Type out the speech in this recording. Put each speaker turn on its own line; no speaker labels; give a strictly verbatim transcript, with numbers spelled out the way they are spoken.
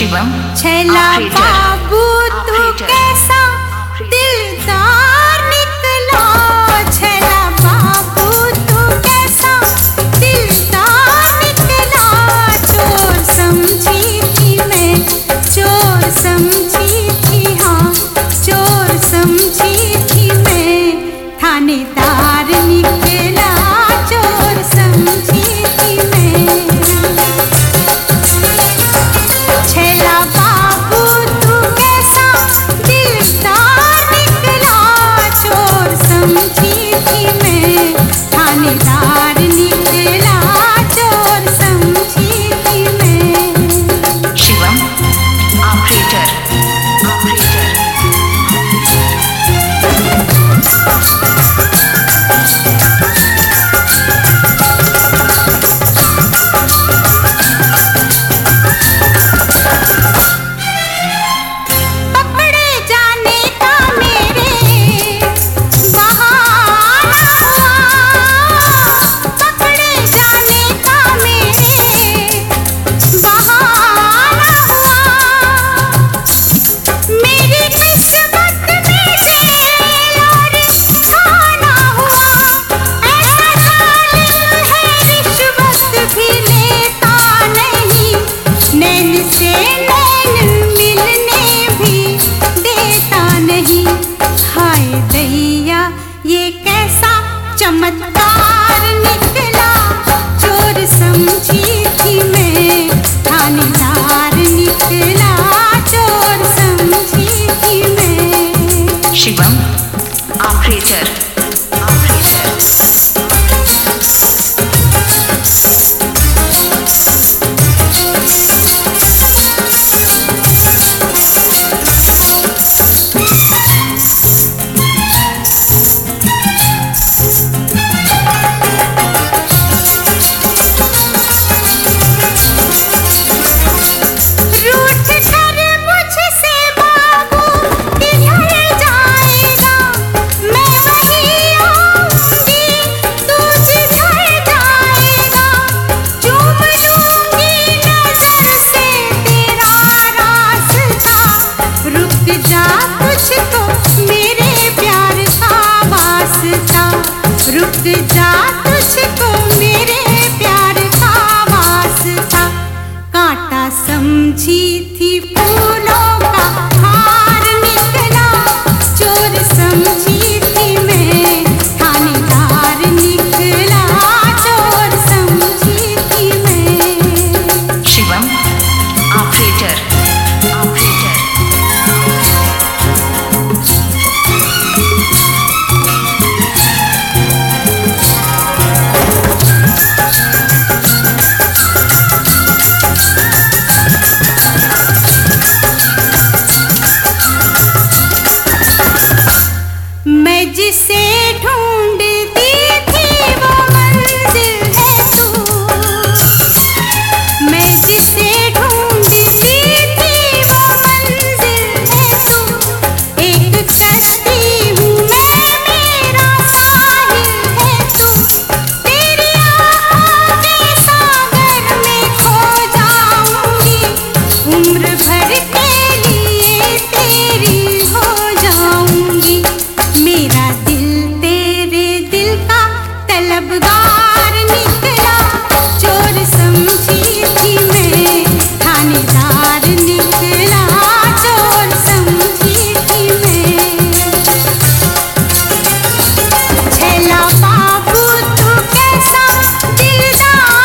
शिवम
छैला बाबू तू कैसा दिलदार निकला, छैला बाबू तू कैसा दिलदार निकला। चोर समझी थी मैं, चोर समझी थी, हाँ चोर समझी थी मैं, थानेदार निकला चोर समझी थी मैं। छैला बाबू तू कैसा दिलदार निकला, चोर समझी थी मैं, थानेदार निकला चोर समझी थी मैं।
शिवम ऑपरेटर ऑपरेटर
पकड़े जाने का मेरे बहाना हुआ, पकड़े जाने का मेरे बहाना हुआ। मेरी किस्मत में जेल और खाना हुआ, ऐसा जालिम है रिश्वत भी लेता नहीं, नैन से नैन मिलने भी देता नहीं। हाय दैया ये कैसा चमत्कार निकला, चोर समझी थी मैं, थानेदार निकला चोर समझी थी मैं।
शिवम ऑपरेटर ऑपरेटर
रूठ कर मुझसे बाबू किधर जाएगा, मैं वहीं आऊंगी तू जिधर जाएगा। चूम लूंगी नजर से तेरा रास्ता, रुक जा तुझको मेरे प्यार का वास्ता, रुक जा तुझको मेरे प्यार का वास्ता। कांटा समझी थी फूलों का हार निकला, चोर समझी थी मैं, थानेदार निकला चोर समझी थी मैं।
शिवम ऑपरेटर ऑपरेटर
मैं जिसे ढूंढती थी वो मंजिल है तू, मैं जिसे ढूंढती थी वो मंजिल है तू। एक कश्ती हूँ मैं, मेरा साहिल है तू, तेरी आँखों के सागर में खो जाऊंगी, उम्र भर के